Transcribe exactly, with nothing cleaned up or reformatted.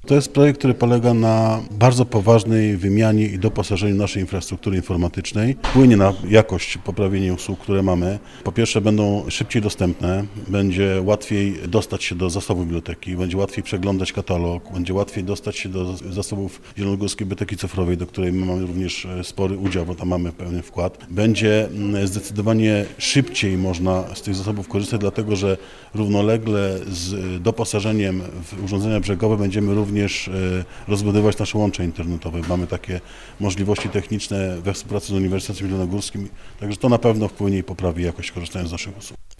To jest projekt, który polega na bardzo poważnej wymianie i doposażeniu naszej infrastruktury informatycznej. Wpłynie na jakość, poprawienie usług, które mamy. Po pierwsze będą szybciej dostępne, będzie łatwiej dostać się do zasobów biblioteki, będzie łatwiej przeglądać katalog, będzie łatwiej dostać się do zasobów Zielonogórskiej Biblioteki Cyfrowej, do której my mamy również spory udział, bo tam mamy pełny wkład. Będzie zdecydowanie szybciej można z tych zasobów korzystać, dlatego że równolegle z doposażeniem w urządzenia brzegowe będziemy również rozbudowywać nasze łącze internetowe. Mamy takie możliwości techniczne we współpracy z Uniwersytetem Zielonogórskim, także to na pewno wpłynie i poprawi jakość korzystania z naszych usług.